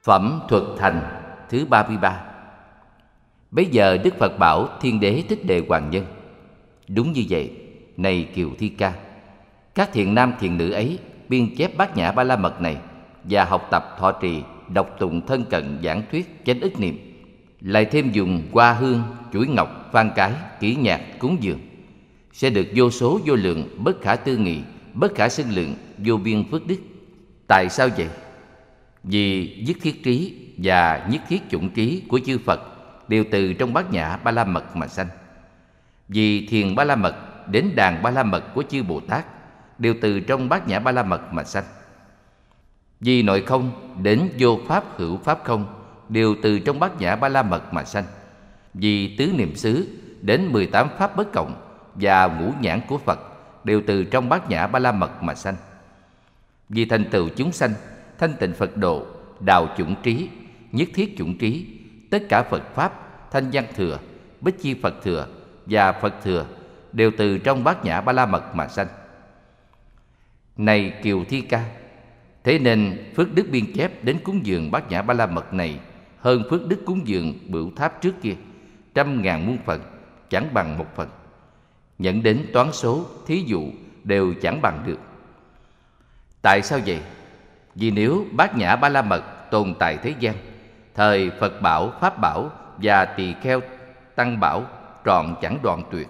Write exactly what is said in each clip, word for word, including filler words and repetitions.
Phẩm Thuật Thành thứ ba mươi ba. Bấy giờ Đức Phật bảo Thiên Đế Thích Đề Hoàng Nhân: Đúng như vậy, này Kiều Thi Ca, các thiện nam thiện nữ ấy biên chép Bát Nhã Ba La Mật này và học tập thọ trì, đọc tụng thân cận giảng thuyết chánh ức niệm, lại thêm dùng hoa hương, chuỗi ngọc, phan cái, kỹ nhạc cúng dường, sẽ được vô số vô lượng, bất khả tư nghị, bất khả xưng lượng, vô biên phước đức. Tại sao vậy? Vì nhất thiết trí và nhất thiết chủng trí của chư Phật đều từ trong Bát Nhã Ba La Mật mà sanh. Vì thiền Ba La Mật đến đàn Ba La Mật của chư Bồ Tát đều từ trong Bát Nhã Ba La Mật mà sanh. Vì nội không đến vô pháp hữu pháp không đều từ trong Bát Nhã Ba La Mật mà sanh. Vì tứ niệm xứ đến mười tám pháp bất cộng và ngũ nhãn của Phật đều từ trong Bát Nhã Ba La Mật mà sanh. Vì thành tựu chúng sanh, thanh tịnh Phật độ, đạo chủng trí, nhất thiết chủng trí, tất cả Phật pháp, thanh văn thừa, bích chi Phật thừa và Phật thừa đều từ trong Bát Nhã Ba La Mật mà sanh. Này Kiều Thi Ca, thế nên phước đức biên chép đến cúng dường Bát Nhã Ba La Mật này hơn phước đức cúng dường Bửu Tháp trước kia trăm ngàn muôn phần, chẳng bằng một phần. Nhận đến toán số, thí dụ đều chẳng bằng được. Tại sao vậy? Vì nếu Bát Nhã Ba La Mật tồn tại thế gian, thời Phật bảo, Pháp bảo và Tỳ Kheo Tăng bảo trọn chẳng đoạn tuyệt.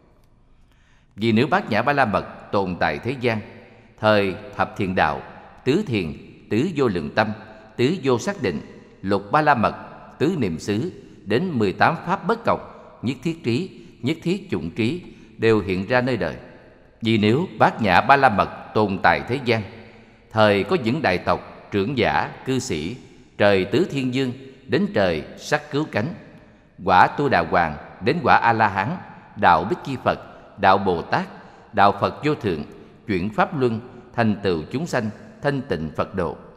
Vì nếu Bát Nhã Ba La Mật tồn tại thế gian, thời Thập Thiện Đạo, Tứ Thiền, Tứ Vô Lượng Tâm, Tứ Vô Xác Định, Lục Ba La Mật, Tứ Niệm xứ đến mười tám pháp bất cộng, nhất thiết trí, nhất thiết chủng trí đều hiện ra nơi đời. Vì nếu Bát Nhã Ba La Mật tồn tại thế gian, thời có những đại tộc, trưởng giả, cư sĩ, trời Tứ Thiên Dương đến trời Sắc Cứu Cánh, quả Tu Đà Hoàng đến quả A La Hán, đạo Bích Chi Phật, đạo Bồ Tát, đạo Phật Vô Thượng, chuyển pháp luân, thành tựu chúng sanh, thanh tịnh Phật độ.